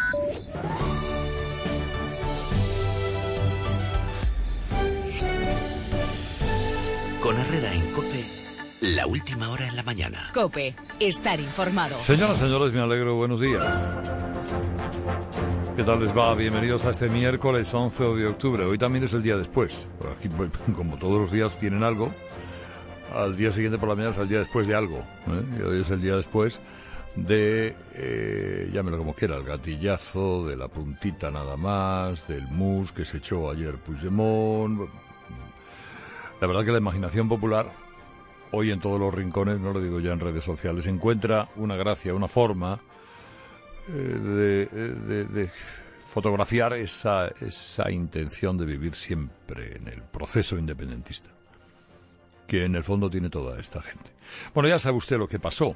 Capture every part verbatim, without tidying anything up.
Con Herrera en COPE, la última hora en la mañana. COPE, estar informado. Señoras, señores, me alegro, buenos días. ¿Qué tal les va? Bienvenidos a este miércoles once de octubre. Hoy también es el día después. Aquí, como todos los días tienen algo, al día siguiente por la mañana es el día después de algo, ¿eh? Y hoy es el día después de, eh, llámelo como quiera, el gatillazo, de la puntita nada más, del mus que se echó ayer Puigdemont. La verdad que la imaginación popular, hoy en todos los rincones, no lo digo ya en redes sociales, encuentra una gracia, una forma eh, de, de, de fotografiar esa, esa intención de vivir siempre en el proceso independentista, que en el fondo tiene toda esta gente. Bueno, ya sabe usted lo que pasó.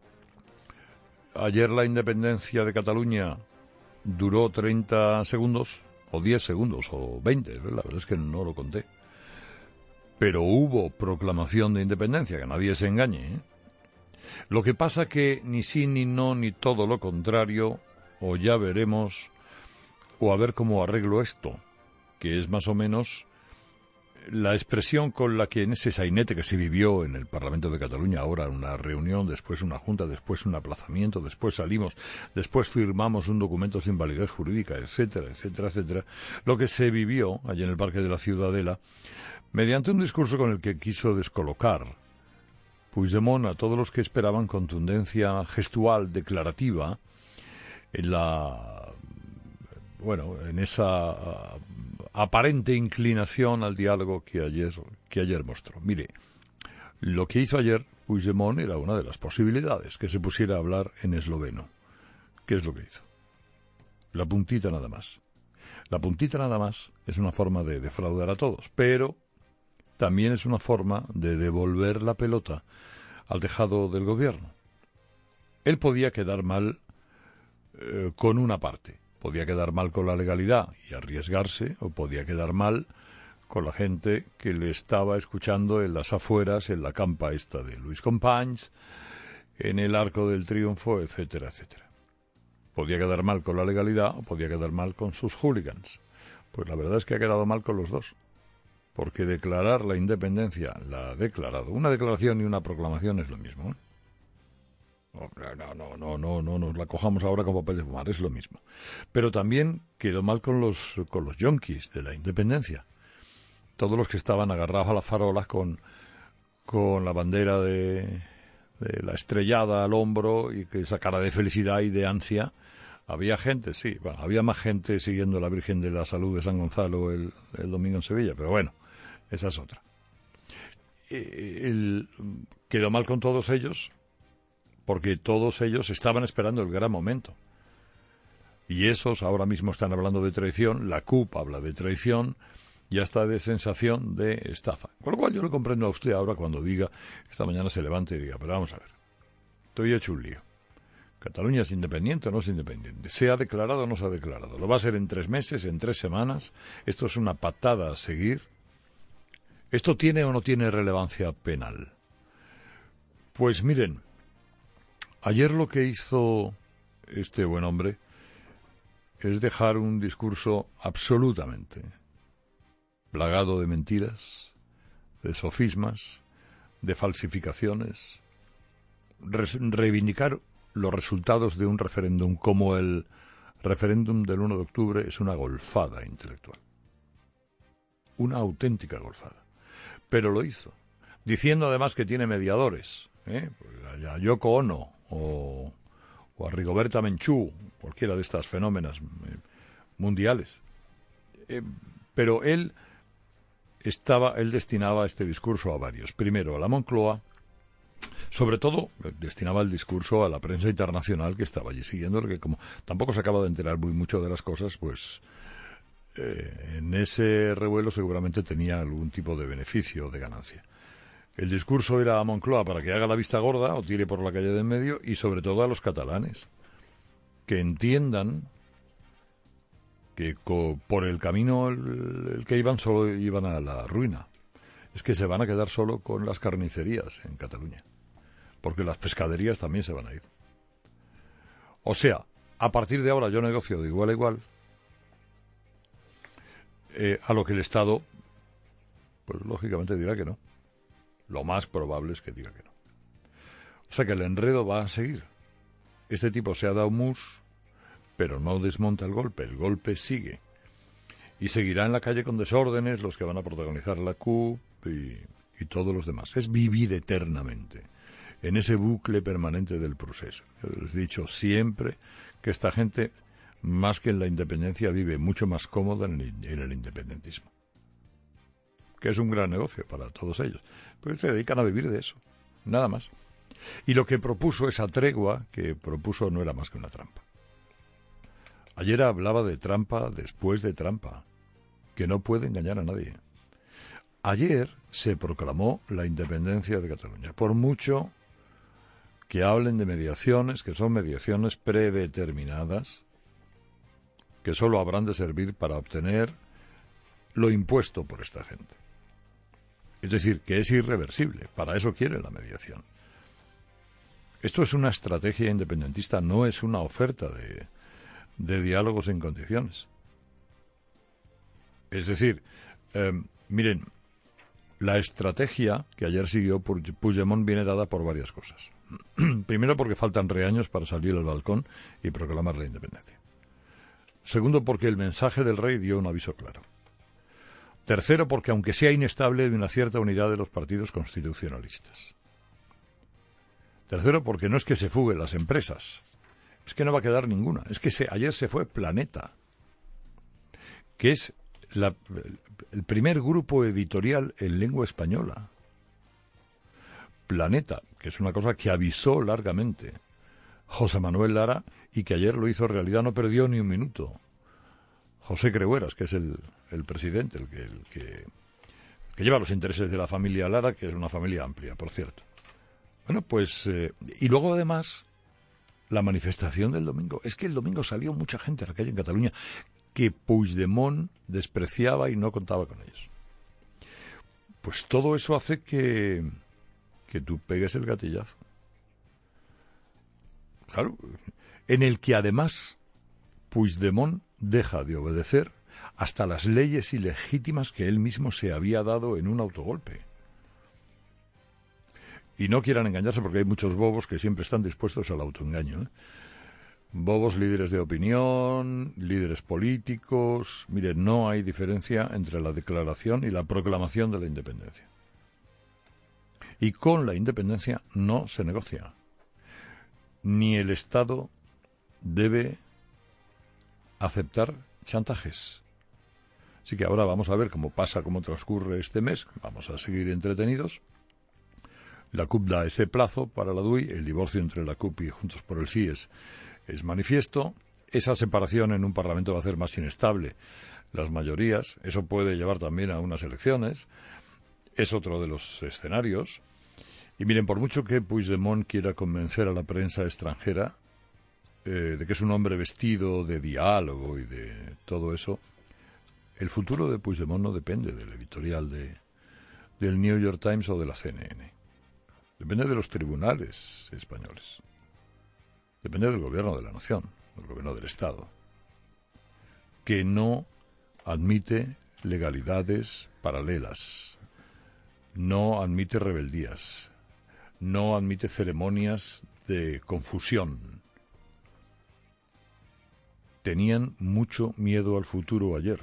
Ayer la independencia de Cataluña duró treinta segundos, o diez segundos, o veinte, la verdad es que no lo conté. Pero hubo proclamación de independencia, que nadie se engañe, ¿eh? Lo que pasa que ni sí, ni no, ni todo lo contrario, o ya veremos, o a ver cómo arreglo esto, que es más o menos la expresión con la que en ese sainete que se vivió en el Parlamento de Cataluña, ahora una reunión, después una junta, después un aplazamiento, después salimos, después firmamos un documento sin validez jurídica, etcétera, etcétera, etcétera, lo que se vivió allí en el Parque de la Ciudadela, mediante un discurso con el que quiso descolocar Puigdemont a todos los que esperaban contundencia gestual, declarativa, en la, bueno, en esa uh, aparente inclinación al diálogo que ayer, que ayer mostró. Mire, lo que hizo ayer Puigdemont era una de las posibilidades, que se pusiera a hablar en esloveno. ¿Qué es lo que hizo? La puntita nada más. La puntita nada más es una forma de defraudar a todos, pero también es una forma de devolver la pelota al tejado del gobierno. Él podía quedar mal eh, con una parte, podía quedar mal con la legalidad y arriesgarse, o podía quedar mal con la gente que le estaba escuchando en las afueras, en la campa esta de Luis Companys, en el Arco del Triunfo, etcétera, etcétera. Podía quedar mal con la legalidad o podía quedar mal con sus hooligans. Pues la verdad es que ha quedado mal con los dos. Porque declarar la independencia, la ha declarado. Una declaración y una proclamación es lo mismo, ¿eh? No, no, no, no, no, no nos la cojamos ahora con papel de fumar, es lo mismo. Pero también quedó mal con los, con los yonkis de la independencia. Todos los que estaban agarrados a las farolas con, con la bandera de, de la estrellada al hombro y que esa cara de felicidad y de ansia. Había gente, sí, bueno, había más gente siguiendo a la Virgen de la Salud de San Gonzalo el, el domingo en Sevilla, pero bueno, esa es otra. El, quedó mal con todos ellos, porque todos ellos estaban esperando el gran momento. Y esos ahora mismo están hablando de traición, la C U P habla de traición, y hasta de sensación de estafa. Con lo cual yo le comprendo a usted ahora cuando diga, esta mañana se levante y diga, pero vamos a ver, estoy hecho un lío. ¿Cataluña es independiente o no es independiente? ¿Se ha declarado o no se ha declarado? ¿Lo va a ser en tres meses, en tres semanas? ¿Esto es una patada a seguir? ¿Esto tiene o no tiene relevancia penal? Pues miren, ayer lo que hizo este buen hombre es dejar un discurso absolutamente plagado de mentiras, de sofismas, de falsificaciones, re- reivindicar los resultados de un referéndum como el referéndum del uno de octubre es una golfada intelectual. Una auténtica golfada. Pero lo hizo, diciendo además que tiene mediadores, ¿eh? Pues a Yoko Ono o, o a Rigoberta Menchú, cualquiera de estas fenómenas eh, mundiales. Eh, pero él estaba, él destinaba este discurso a varios. Primero a la Moncloa, sobre todo destinaba el discurso a la prensa internacional que estaba allí siguiendo, porque como tampoco se acaba de enterar muy mucho de las cosas, pues eh, en ese revuelo seguramente tenía algún tipo de beneficio o de ganancia. El discurso era a Moncloa para que haga la vista gorda o tire por la calle de en medio, y sobre todo a los catalanes, que entiendan que co- por el camino el, el que iban solo iban a la ruina. Es que se van a quedar solo con las carnicerías en Cataluña, porque las pescaderías también se van a ir. O sea, a partir de ahora yo negocio de igual a igual, eh, a lo que el Estado, pues lógicamente dirá que no. Lo más probable es que diga que no. O sea que el enredo va a seguir. Este tipo se ha dado mus, pero no desmonta el golpe. El golpe sigue. Y seguirá en la calle con desórdenes los que van a protagonizar la C U P y, y todos los demás. Es vivir eternamente en ese bucle permanente del proceso. Yo les he dicho siempre que esta gente, más que en la independencia, vive mucho más cómoda en el, en el independentismo. Que es un gran negocio para todos ellos. Porque se dedican a vivir de eso. Nada más. Y lo que propuso, esa tregua que propuso, no era más que una trampa. Ayer hablaba de trampa después de trampa, que no puede engañar a nadie. Ayer se proclamó la independencia de Cataluña. Por mucho que hablen de mediaciones, que son mediaciones predeterminadas, que solo habrán de servir para obtener lo impuesto por esta gente. Es decir, que es irreversible. Para eso quiere la mediación. Esto es una estrategia independentista, no es una oferta de, de diálogos en condiciones. Es decir, eh, miren, la estrategia que ayer siguió Puigdemont viene dada por varias cosas. Primero, porque faltan reaños para salir al balcón y proclamar la independencia. Segundo, porque el mensaje del rey dio un aviso claro. Tercero, porque aunque sea inestable, hay una cierta unidad de los partidos constitucionalistas. Tercero, porque no es que se fuguen las empresas, es que no va a quedar ninguna. Es que se, ayer se fue Planeta, que es la, el primer grupo editorial en lengua española. Planeta, que es una cosa que avisó largamente José Manuel Lara y que ayer lo hizo realidad, no perdió ni un minuto. José Crehueras, que es el, el presidente, el que, el que, que lleva los intereses de la familia Lara, que es una familia amplia, por cierto. Bueno, pues, eh, y luego además, la manifestación del domingo. Es que el domingo salió mucha gente a la calle en Cataluña que Puigdemont despreciaba y no contaba con ellos. Pues todo eso hace que, que tú pegues el gatillazo. Claro, en el que además Puigdemont deja de obedecer hasta las leyes ilegítimas que él mismo se había dado en un autogolpe. Y no quieran engañarse porque hay muchos bobos que siempre están dispuestos al autoengaño, ¿eh? Bobos líderes de opinión, líderes políticos. Miren, no hay diferencia entre la declaración y la proclamación de la independencia. Y con la independencia no se negocia. Ni el Estado debe aceptar chantajes. Así que ahora vamos a ver cómo pasa, cómo transcurre este mes. Vamos a seguir entretenidos. La C U P da ese plazo para la D U I, el divorcio entre la C U P y Juntos por el Sí es, es manifiesto. Esa separación en un Parlamento va a hacer más inestable las mayorías. Eso puede llevar también a unas elecciones. Es otro de los escenarios. Y miren, por mucho que Puigdemont quiera convencer a la prensa extranjera eh, de que es un hombre vestido de diálogo y de todo eso, el futuro de Puigdemont no depende del editorial de, del New York Times o de la C N N. Depende de los tribunales españoles. Depende del gobierno de la nación, del gobierno del Estado, que no admite legalidades paralelas, no admite rebeldías, no admite ceremonias de confusión. Tenían mucho miedo al futuro ayer.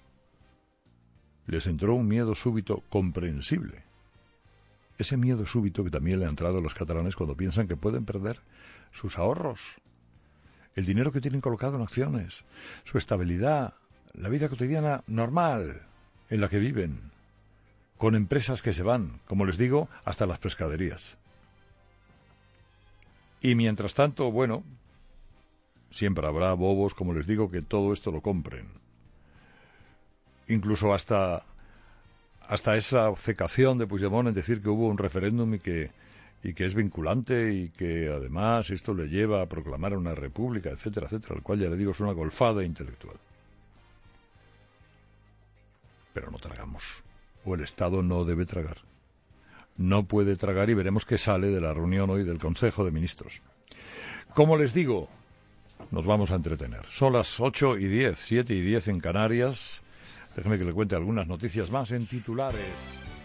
Les entró un miedo súbito comprensible. Ese miedo súbito que también le ha entrado a los catalanes cuando piensan que pueden perder sus ahorros, el dinero que tienen colocado en acciones, su estabilidad, la vida cotidiana normal en la que viven, con empresas que se van, como les digo, hasta las pescaderías. Y mientras tanto, bueno, siempre habrá bobos, como les digo, que todo esto lo compren. Incluso hasta... hasta esa obcecación de Puigdemont en decir que hubo un referéndum y que, y que es vinculante y que además esto le lleva a proclamar una república, etcétera, etcétera, al cual ya le digo es una golfada intelectual. Pero no tragamos, o el Estado no debe tragar. No puede tragar y veremos qué sale de la reunión hoy del Consejo de Ministros. Como les digo, nos vamos a entretener. Son las ocho y diez, siete y diez en Canarias. Déjeme que le cuente algunas noticias más en titulares.